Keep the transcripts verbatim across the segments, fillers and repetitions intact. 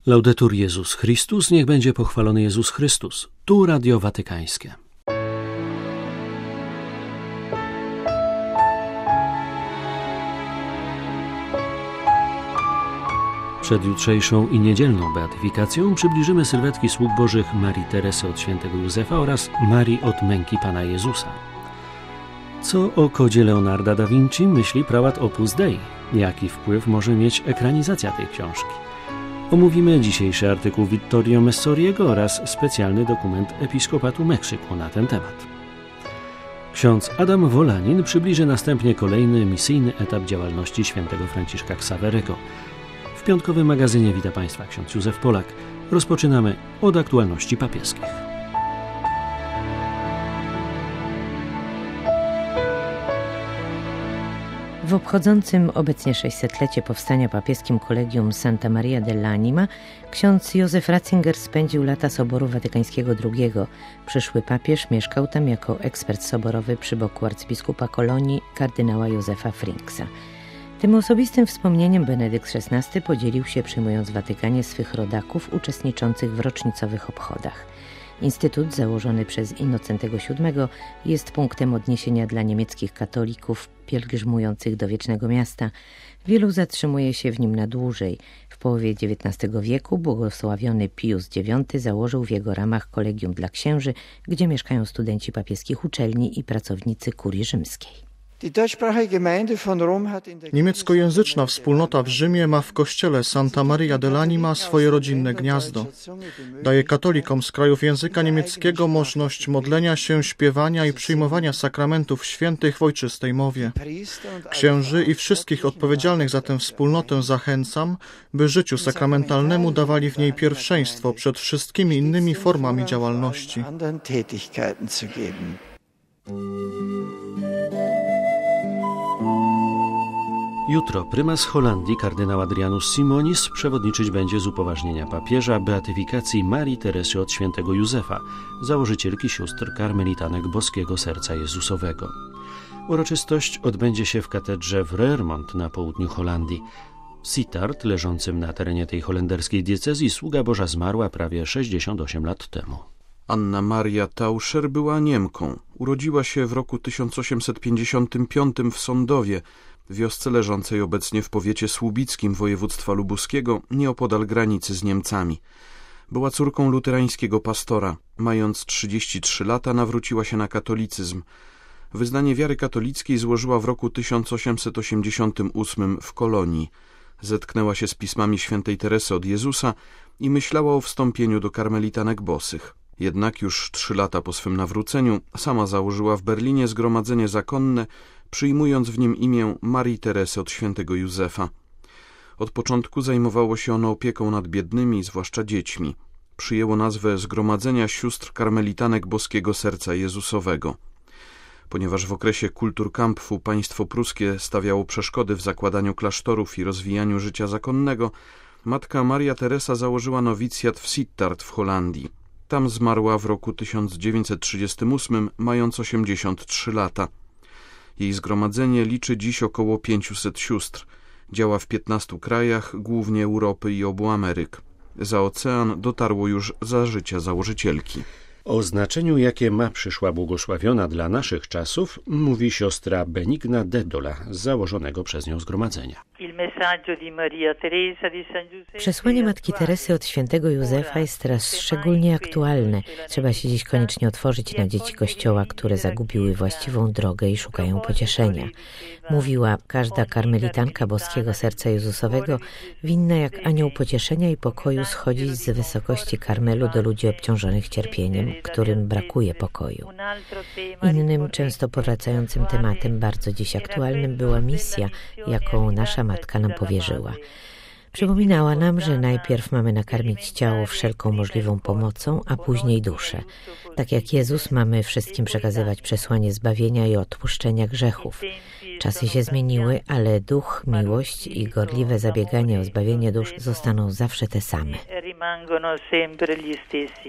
Laudetur Jezus Chrystus, niech będzie pochwalony Jezus Chrystus. Tu Radio Watykańskie. Przed jutrzejszą i niedzielną beatyfikacją przybliżymy sylwetki sług Bożych Marii Teresy od świętego Józefa oraz Marii od męki Pana Jezusa. Co o kodzie Leonarda da Vinci myśli prałat Opus Dei? Jaki wpływ może mieć ekranizacja tej książki? Omówimy dzisiejszy artykuł Vittorio Messoriego oraz specjalny dokument Episkopatu Meksyku na ten temat. Ksiądz Adam Wolanin przybliży następnie kolejny misyjny etap działalności świętego Franciszka Xaverego. W piątkowym magazynie wita Państwa ksiądz Józef Polak. Rozpoczynamy od aktualności papieskich. W obchodzącym obecnie sześćsetlecie powstania papieskim Kolegium Santa Maria dell'Anima ksiądz Józef Ratzinger spędził lata Soboru Watykańskiego drugiego. Przyszły papież mieszkał tam jako ekspert soborowy przy boku arcybiskupa Kolonii kardynała Józefa Frinksa. Tym osobistym wspomnieniem Benedykt szesnasty podzielił się, przyjmując w Watykanie swych rodaków uczestniczących w rocznicowych obchodach. Instytut założony przez Innocentego siódmego jest punktem odniesienia dla niemieckich katolików pielgrzymujących do Wiecznego Miasta. Wielu zatrzymuje się w nim na dłużej. W połowie dziewiętnastego wieku błogosławiony Pius dziewiąty założył w jego ramach kolegium dla księży, gdzie mieszkają studenci papieskich uczelni i pracownicy kurii rzymskiej. Niemieckojęzyczna wspólnota w Rzymie ma w kościele Santa Maria dell'Anima swoje rodzinne gniazdo. Daje katolikom z krajów języka niemieckiego możliwość modlenia się, śpiewania i przyjmowania sakramentów świętych w ojczystej mowie. Księży i wszystkich odpowiedzialnych za tę wspólnotę zachęcam, by życiu sakramentalnemu dawali w niej pierwszeństwo przed wszystkimi innymi formami działalności. Jutro prymas Holandii, kardynał Adrianus Simonis, przewodniczyć będzie z upoważnienia papieża beatyfikacji Marii Teresy od świętego Józefa, założycielki sióstr karmelitanek Boskiego Serca Jezusowego. Uroczystość odbędzie się w katedrze w Roermond na południu Holandii. W Sittard, leżącym na terenie tej holenderskiej diecezji, sługa Boża zmarła prawie sześćdziesiąt osiem lat temu. Anna Maria Tauscher była Niemką. Urodziła się w roku tysiąc osiemset pięćdziesiątym piątym w Sądowie, wiosce leżącej obecnie w powiecie słubickim województwa lubuskiego, nieopodal granicy z Niemcami. Była córką luterańskiego pastora. Mając trzydzieści trzy lata nawróciła się na katolicyzm. Wyznanie wiary katolickiej złożyła w roku tysiąc osiemset osiemdziesiątym ósmym w Kolonii. Zetknęła się z pismami świętej Teresy od Jezusa i myślała o wstąpieniu do karmelitanek bosych. Jednak już trzy lata po swym nawróceniu sama założyła w Berlinie zgromadzenie zakonne, przyjmując w nim imię Marii Teresy od świętego Józefa. Od początku zajmowało się ono opieką nad biednymi, zwłaszcza dziećmi. Przyjęło nazwę Zgromadzenia Sióstr Karmelitanek Boskiego Serca Jezusowego. Ponieważ w okresie Kulturkampfu państwo pruskie stawiało przeszkody w zakładaniu klasztorów i rozwijaniu życia zakonnego, matka Maria Teresa założyła nowicjat w Sittard w Holandii. Tam zmarła w roku tysiąc dziewięćset trzydziestym ósmym, mając osiemdziesiąt trzy lata. Jej zgromadzenie liczy dziś około pięciuset sióstr. Działa w piętnastu krajach, głównie Europy i obu Ameryk. Za ocean dotarło już za życia założycielki. O znaczeniu, jakie ma przyszła błogosławiona dla naszych czasów, mówi siostra Benigna Dedola z założonego przez nią zgromadzenia. Przesłanie Matki Teresy od świętego Józefa jest teraz szczególnie aktualne. Trzeba się dziś koniecznie otworzyć na dzieci Kościoła, które zagubiły właściwą drogę i szukają pocieszenia. Mówiła, każda karmelitanka Boskiego Serca Jezusowego winna jak anioł pocieszenia i pokoju schodzić z wysokości Karmelu do ludzi obciążonych cierpieniem, którym brakuje pokoju. Innym, często powracającym tematem, bardzo dziś aktualnym, była misja, jaką nasza Matka nam powierzyła. Przypominała nam, że najpierw mamy nakarmić ciało wszelką możliwą pomocą, a później duszę. Tak jak Jezus mamy wszystkim przekazywać przesłanie zbawienia i odpuszczenia grzechów. Czasy się zmieniły, ale duch, miłość i gorliwe zabieganie o zbawienie dusz zostaną zawsze te same.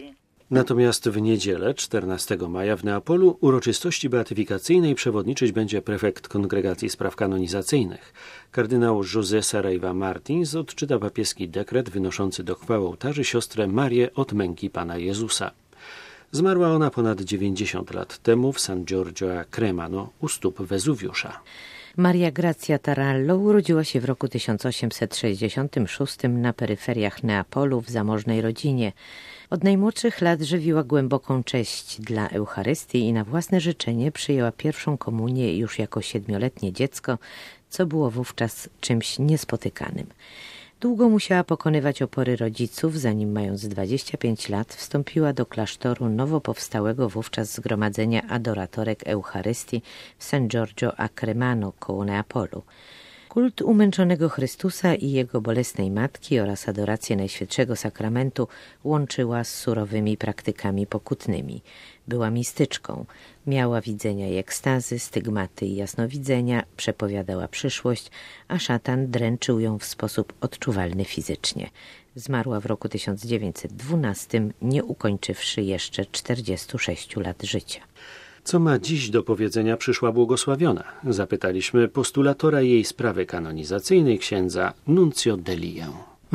Natomiast w niedzielę, czternastego maja w Neapolu, uroczystości beatyfikacyjnej przewodniczyć będzie prefekt Kongregacji Spraw Kanonizacyjnych. Kardynał José Saraiva Martins odczyta papieski dekret wynoszący do chwały ołtarzy siostrę Marię od męki Pana Jezusa. Zmarła ona ponad dziewięćdziesiąt lat temu w San Giorgio a Cremano u stóp Wezuwiusza. Maria Grazia Tarallo urodziła się w roku tysiąc osiemset sześćdziesiątym szóstym na peryferiach Neapolu w zamożnej rodzinie. Od najmłodszych lat żywiła głęboką cześć dla Eucharystii i na własne życzenie przyjęła pierwszą komunię już jako siedmioletnie dziecko, co było wówczas czymś niespotykanym. Długo musiała pokonywać opory rodziców, zanim mając dwadzieścia pięć lat wstąpiła do klasztoru nowo powstałego wówczas zgromadzenia adoratorek Eucharystii w San Giorgio a Cremano koło Neapolu. Kult umęczonego Chrystusa i Jego bolesnej matki oraz adorację Najświętszego Sakramentu łączyła z surowymi praktykami pokutnymi. Była mistyczką, miała widzenia i ekstazy, stygmaty i jasnowidzenia, przepowiadała przyszłość, a szatan dręczył ją w sposób odczuwalny fizycznie. Zmarła w roku tysiąc dziewięćset dwunastym, nie ukończywszy jeszcze czterdziestu sześciu lat życia. Co ma dziś do powiedzenia przyszła błogosławiona? Zapytaliśmy postulatora jej sprawy kanonizacyjnej, księdza Nunzio Delię.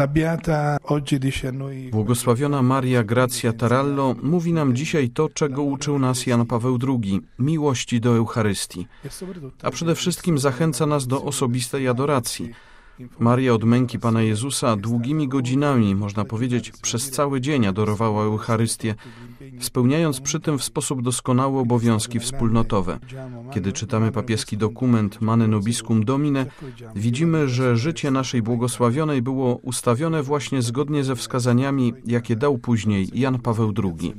Błogosławiona Maria Grazia Tarallo mówi nam dzisiaj to, czego uczył nas Jan Paweł drugi, miłości do Eucharystii, a przede wszystkim zachęca nas do osobistej adoracji. Maria od męki Pana Jezusa długimi godzinami, można powiedzieć przez cały dzień adorowała Eucharystię, spełniając przy tym w sposób doskonały obowiązki wspólnotowe. Kiedy czytamy papieski dokument Mane Nobiscum Domine, widzimy, że życie naszej błogosławionej było ustawione właśnie zgodnie ze wskazaniami, jakie dał później Jan Paweł drugi.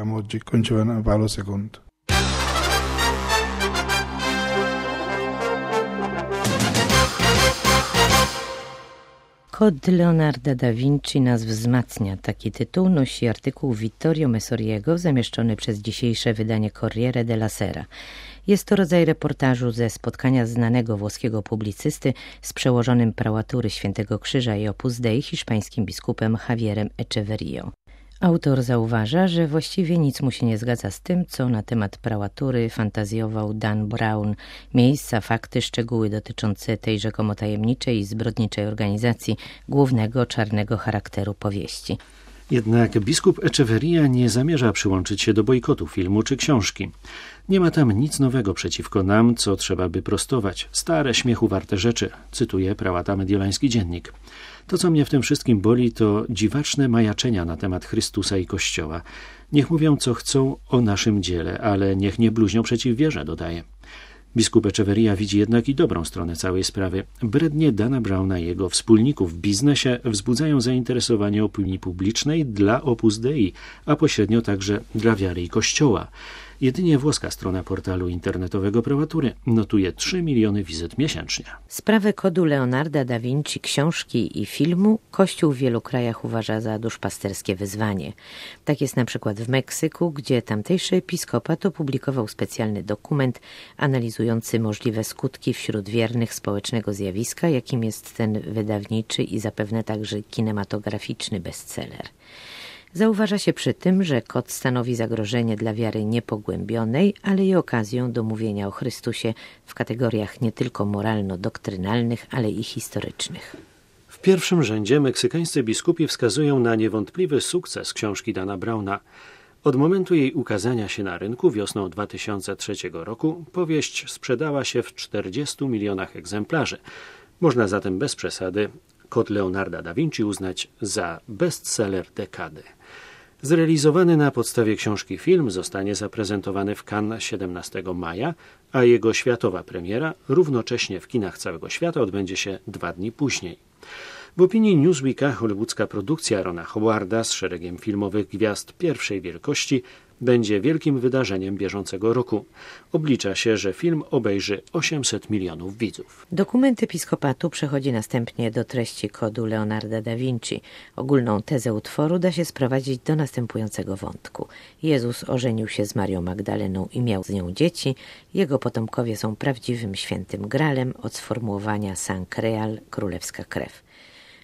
Kod Leonarda da Vinci nas wzmacnia. Taki tytuł nosi artykuł Vittorio Messoriego zamieszczony przez dzisiejsze wydanie Corriere della Sera. Jest to rodzaj reportażu ze spotkania znanego włoskiego publicysty z przełożonym prałatury Świętego Krzyża i Opus Dei hiszpańskim biskupem Javierem Echeverrią. Autor zauważa, że właściwie nic mu się nie zgadza z tym, co na temat prałatury fantazjował Dan Brown. Miejsca, fakty, szczegóły dotyczące tej rzekomo tajemniczej i zbrodniczej organizacji głównego czarnego charakteru powieści. Jednak biskup Echeverria nie zamierza przyłączyć się do bojkotu filmu czy książki. Nie ma tam nic nowego przeciwko nam, co trzeba by prostować. Stare, śmiechu warte rzeczy, cytuje prałata Mediolański Dziennik. To, co mnie w tym wszystkim boli, to dziwaczne majaczenia na temat Chrystusa i Kościoła. Niech mówią, co chcą o naszym dziele, ale niech nie bluźnią przeciw wierze, dodaje. Biskup Echeverria widzi jednak i dobrą stronę całej sprawy. Brednie Dana Browna i jego wspólników w biznesie wzbudzają zainteresowanie opinii publicznej dla Opus Dei, a pośrednio także dla wiary i Kościoła. Jedynie włoska strona portalu internetowego prałatury notuje trzy miliony wizyt miesięcznie. Sprawę kodu Leonarda da Vinci, książki i filmu Kościół w wielu krajach uważa za duszpasterskie wyzwanie. Tak jest na przykład w Meksyku, gdzie tamtejszy episkopat opublikował specjalny dokument analizujący możliwe skutki wśród wiernych społecznego zjawiska, jakim jest ten wydawniczy i zapewne także kinematograficzny bestseller. Zauważa się przy tym, że kod stanowi zagrożenie dla wiary niepogłębionej, ale i okazję do mówienia o Chrystusie w kategoriach nie tylko moralno-doktrynalnych, ale i historycznych. W pierwszym rzędzie meksykańscy biskupi wskazują na niewątpliwy sukces książki Dana Browna. Od momentu jej ukazania się na rynku wiosną dwa tysiące trzeciego roku powieść sprzedała się w czterdziestu milionach egzemplarzy. Można zatem bez przesady Kod Leonarda da Vinci uznać za bestseller dekady. Zrealizowany na podstawie książki film zostanie zaprezentowany w Cannes siedemnastego maja, a jego światowa premiera równocześnie w kinach całego świata odbędzie się dwa dni później. W opinii Newsweeka hollywoodzka produkcja Rona Howarda z szeregiem filmowych gwiazd pierwszej wielkości będzie wielkim wydarzeniem bieżącego roku. Oblicza się, że film obejrzy osiemset milionów widzów. Dokument episkopatu przechodzi następnie do treści kodu Leonarda da Vinci. Ogólną tezę utworu da się sprowadzić do następującego wątku. Jezus ożenił się z Marią Magdaleną i miał z nią dzieci. Jego potomkowie są prawdziwym świętym gralem od sformułowania Sancreal, królewska krew.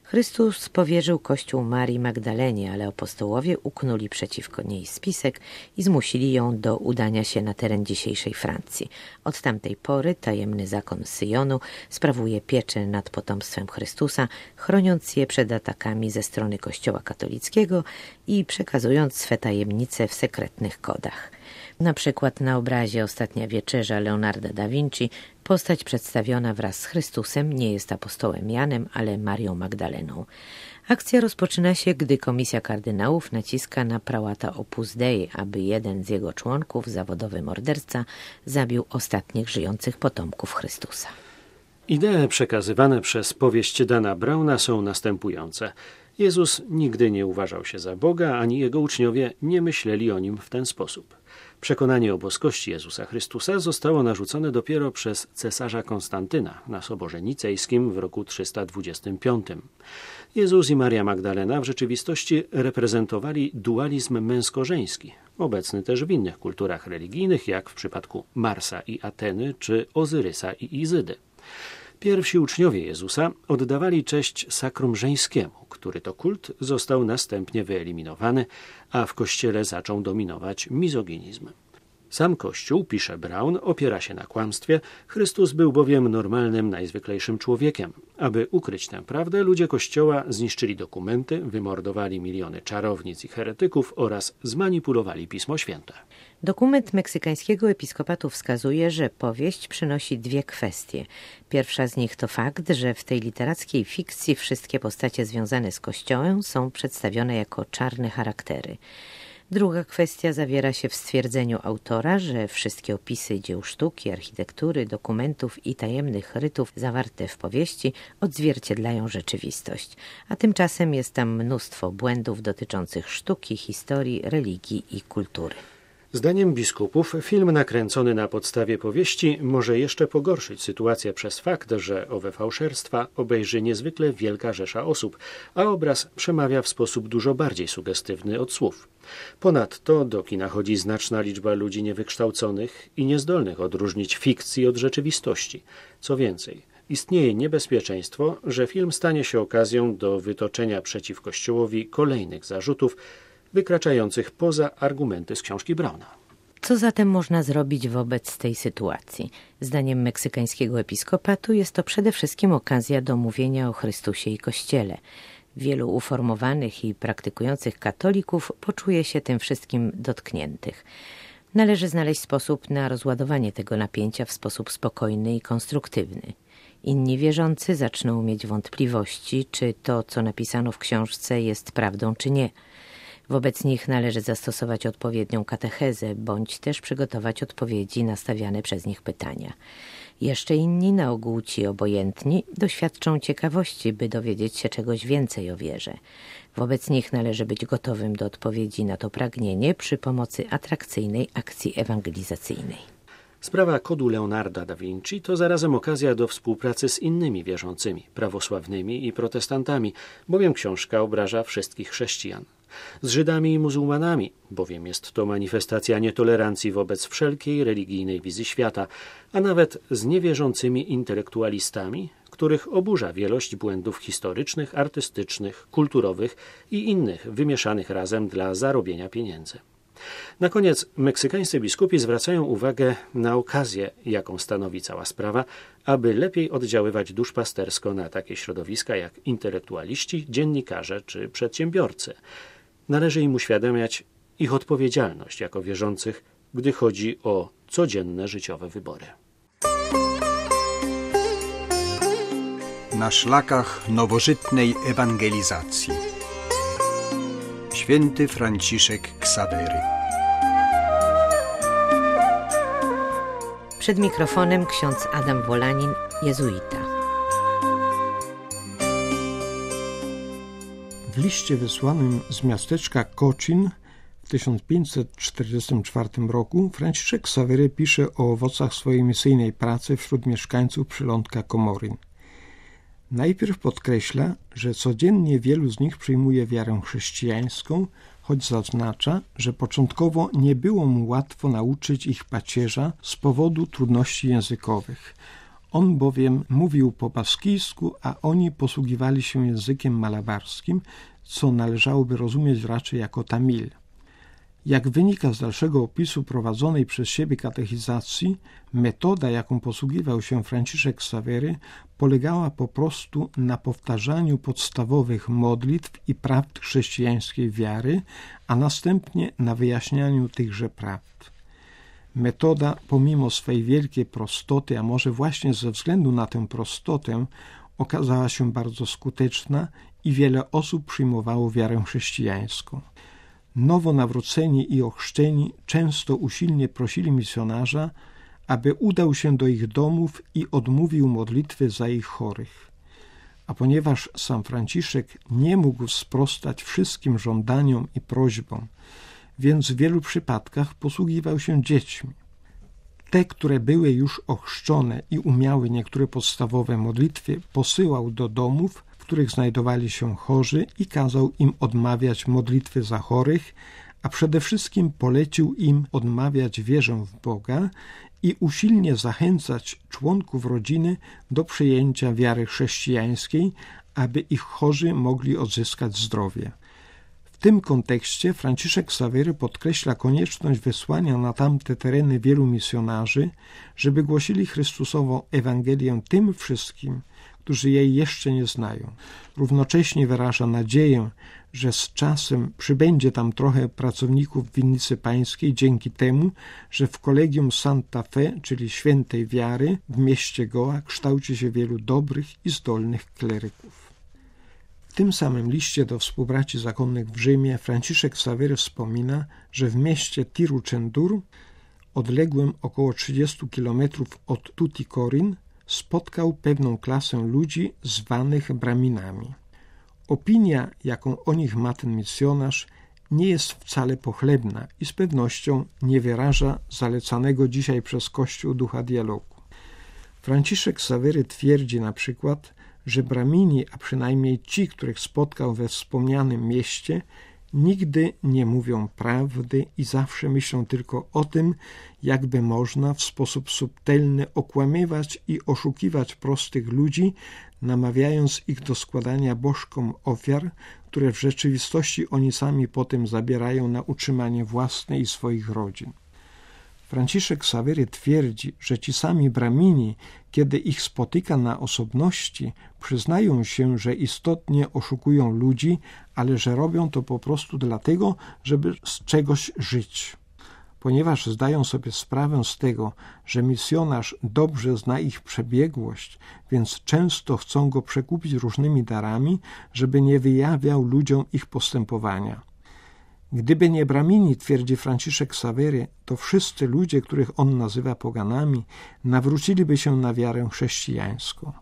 Chrystus powierzył Kościół Marii Magdalenie, ale apostołowie uknuli przeciwko niej spisek i zmusili ją do udania się na teren dzisiejszej Francji. Od tamtej pory tajemny zakon Syjonu sprawuje pieczę nad potomstwem Chrystusa, chroniąc je przed atakami ze strony Kościoła katolickiego i przekazując swe tajemnice w sekretnych kodach. Na przykład na obrazie Ostatnia Wieczerza Leonarda da Vinci postać przedstawiona wraz z Chrystusem nie jest apostołem Janem, ale Marią Magdaleną. Akcja rozpoczyna się, gdy komisja kardynałów naciska na prałata Opus Dei, aby jeden z jego członków, zawodowy morderca, zabił ostatnich żyjących potomków Chrystusa. Idee przekazywane przez powieść Dana Browna są następujące. Jezus nigdy nie uważał się za Boga, ani jego uczniowie nie myśleli o nim w ten sposób. Przekonanie o boskości Jezusa Chrystusa zostało narzucone dopiero przez cesarza Konstantyna na Soborze Nicejskim w roku trzysta dwudziestym piątym. Jezus i Maria Magdalena w rzeczywistości reprezentowali dualizm męsko-żeński, obecny też w innych kulturach religijnych, jak w przypadku Marsa i Ateny, czy Ozyrysa i Izydy. Pierwsi uczniowie Jezusa oddawali cześć sakrum żeńskiemu, który to kult został następnie wyeliminowany, a w Kościele zaczął dominować mizoginizm. Sam Kościół, pisze Brown, opiera się na kłamstwie, Chrystus był bowiem normalnym, najzwyklejszym człowiekiem. Aby ukryć tę prawdę, ludzie Kościoła zniszczyli dokumenty, wymordowali miliony czarownic i heretyków oraz zmanipulowali Pismo Święte. Dokument meksykańskiego episkopatu wskazuje, że powieść przynosi dwie kwestie. Pierwsza z nich to fakt, że w tej literackiej fikcji wszystkie postacie związane z Kościołem są przedstawione jako czarne charaktery. Druga kwestia zawiera się w stwierdzeniu autora, że wszystkie opisy dzieł sztuki, architektury, dokumentów i tajemnych rytów zawarte w powieści odzwierciedlają rzeczywistość, a tymczasem jest tam mnóstwo błędów dotyczących sztuki, historii, religii i kultury. Zdaniem biskupów film nakręcony na podstawie powieści może jeszcze pogorszyć sytuację przez fakt, że owe fałszerstwa obejrzy niezwykle wielka rzesza osób, a obraz przemawia w sposób dużo bardziej sugestywny od słów. Ponadto do kina chodzi znaczna liczba ludzi niewykształconych i niezdolnych odróżnić fikcji od rzeczywistości. Co więcej, istnieje niebezpieczeństwo, że film stanie się okazją do wytoczenia przeciw Kościołowi kolejnych zarzutów, wykraczających poza argumenty z książki Browna. Co zatem można zrobić wobec tej sytuacji? Zdaniem meksykańskiego episkopatu jest to przede wszystkim okazja do mówienia o Chrystusie i Kościele. Wielu uformowanych i praktykujących katolików poczuje się tym wszystkim dotkniętych. Należy znaleźć sposób na rozładowanie tego napięcia w sposób spokojny i konstruktywny. Inni wierzący zaczną mieć wątpliwości, czy to, co napisano w książce, jest prawdą, czy nie. Wobec nich należy zastosować odpowiednią katechezę, bądź też przygotować odpowiedzi na stawiane przez nich pytania. Jeszcze inni, na ogół ci obojętni, doświadczą ciekawości, by dowiedzieć się czegoś więcej o wierze. Wobec nich należy być gotowym do odpowiedzi na to pragnienie przy pomocy atrakcyjnej akcji ewangelizacyjnej. Sprawa kodu Leonarda da Vinci to zarazem okazja do współpracy z innymi wierzącymi, prawosławnymi i protestantami, bowiem książka obraża wszystkich chrześcijan. Z Żydami i muzułmanami, bowiem jest to manifestacja nietolerancji wobec wszelkiej religijnej wizji świata, a nawet z niewierzącymi intelektualistami, których oburza wielość błędów historycznych, artystycznych, kulturowych i innych wymieszanych razem dla zarobienia pieniędzy. Na koniec meksykańscy biskupi zwracają uwagę na okazję, jaką stanowi cała sprawa, aby lepiej oddziaływać duszpastersko na takie środowiska jak intelektualiści, dziennikarze czy przedsiębiorcy. Należy im uświadamiać ich odpowiedzialność jako wierzących, gdy chodzi o codzienne życiowe wybory. Na szlakach nowożytnej ewangelizacji. Święty Franciszek Ksawery. Przed mikrofonem ksiądz Adam Wolanin, jezuita. W liście wysłanym z miasteczka Cochin w tysiąc pięćset czterdziestym czwartym roku Franciszek Ksawery pisze o owocach swojej misyjnej pracy wśród mieszkańców przylądka Komoryn. Najpierw podkreśla, że codziennie wielu z nich przyjmuje wiarę chrześcijańską, choć zaznacza, że początkowo nie było mu łatwo nauczyć ich pacierza z powodu trudności językowych. On bowiem mówił po baskijsku, a oni posługiwali się językiem malabarskim, co należałoby rozumieć raczej jako tamil. Jak wynika z dalszego opisu prowadzonej przez siebie katechizacji, metoda, jaką posługiwał się Franciszek Ksawery, polegała po prostu na powtarzaniu podstawowych modlitw i prawd chrześcijańskiej wiary, a następnie na wyjaśnianiu tychże prawd. Metoda, pomimo swej wielkiej prostoty, a może właśnie ze względu na tę prostotę, okazała się bardzo skuteczna i wiele osób przyjmowało wiarę chrześcijańską. Nowo nawróceni i ochrzczeni często usilnie prosili misjonarza, aby udał się do ich domów i odmówił modlitwy za ich chorych. A ponieważ sam Franciszek nie mógł sprostać wszystkim żądaniom i prośbom, więc w wielu przypadkach posługiwał się dziećmi. Te, które były już ochrzczone i umiały niektóre podstawowe modlitwy, posyłał do domów, w których znajdowali się chorzy i kazał im odmawiać modlitwy za chorych, a przede wszystkim polecił im odmawiać wierze w Boga i usilnie zachęcać członków rodziny do przyjęcia wiary chrześcijańskiej, aby ich chorzy mogli odzyskać zdrowie. W tym kontekście Franciszek Ksawery podkreśla konieczność wysłania na tamte tereny wielu misjonarzy, żeby głosili Chrystusową Ewangelię tym wszystkim, którzy jej jeszcze nie znają. Równocześnie wyraża nadzieję, że z czasem przybędzie tam trochę pracowników winnicy pańskiej dzięki temu, że w Kolegium Santa Fe, czyli Świętej Wiary, w mieście Goa kształci się wielu dobrych i zdolnych kleryków. W tym samym liście do współbraci zakonnych w Rzymie Franciszek Ksawery wspomina, że w mieście Tiruchendur, odległym około trzydziestu kilometrów od Tuticorin, spotkał pewną klasę ludzi zwanych braminami. Opinia, jaką o nich ma ten misjonarz, nie jest wcale pochlebna i z pewnością nie wyraża zalecanego dzisiaj przez Kościół ducha dialogu. Franciszek Ksawery twierdzi na przykład, że bramini, a przynajmniej ci, których spotkał we wspomnianym mieście, nigdy nie mówią prawdy i zawsze myślą tylko o tym, jakby można w sposób subtelny okłamywać i oszukiwać prostych ludzi, namawiając ich do składania bożkom ofiar, które w rzeczywistości oni sami potem zabierają na utrzymanie własne i swoich rodzin. Franciszek Ksawery twierdzi, że ci sami bramini, kiedy ich spotyka na osobności, przyznają się, że istotnie oszukują ludzi, ale że robią to po prostu dlatego, żeby z czegoś żyć. Ponieważ zdają sobie sprawę z tego, że misjonarz dobrze zna ich przebiegłość, więc często chcą go przekupić różnymi darami, żeby nie wyjawiał ludziom ich postępowania. Gdyby nie bramini, twierdzi Franciszek Ksawery, to wszyscy ludzie, których on nazywa poganami, nawróciliby się na wiarę chrześcijańską.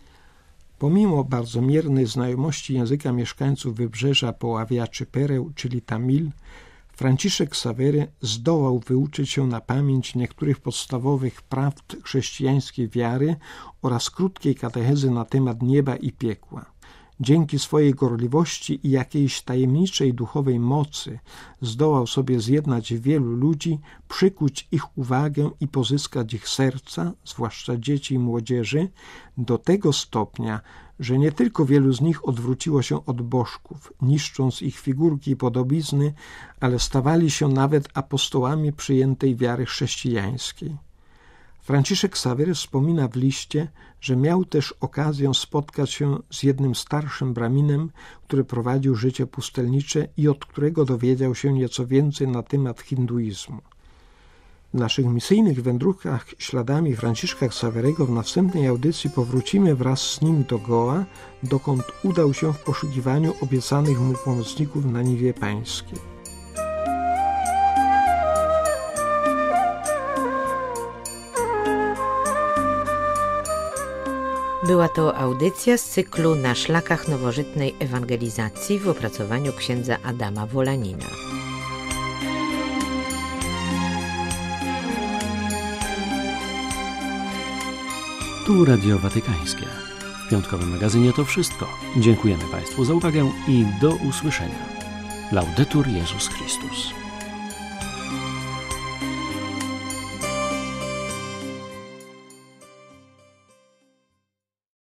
Pomimo bardzo miernej znajomości języka mieszkańców wybrzeża poławiaczy pereł, czyli tamil, Franciszek Ksawery zdołał wyuczyć się na pamięć niektórych podstawowych prawd chrześcijańskiej wiary oraz krótkiej katechezy na temat nieba i piekła. Dzięki swojej gorliwości i jakiejś tajemniczej duchowej mocy zdołał sobie zjednać wielu ludzi, przykuć ich uwagę i pozyskać ich serca, zwłaszcza dzieci i młodzieży, do tego stopnia, że nie tylko wielu z nich odwróciło się od bożków, niszcząc ich figurki i podobizny, ale stawali się nawet apostołami przyjętej wiary chrześcijańskiej. Franciszek Ksawery wspomina w liście, że miał też okazję spotkać się z jednym starszym braminem, który prowadził życie pustelnicze i od którego dowiedział się nieco więcej na temat hinduizmu. W naszych misyjnych wędrówkach śladami Franciszka Ksawerego w następnej audycji powrócimy wraz z nim do Goa, dokąd udał się w poszukiwaniu obiecanych mu pomocników na niwie pańskiej. Była to audycja z cyklu Na szlakach nowożytnej ewangelizacji w opracowaniu księdza Adama Wolanina. Tu Radio Watykańskie. W piątkowym magazynie to wszystko. Dziękujemy Państwu za uwagę i do usłyszenia. Laudetur Jezus Chrystus.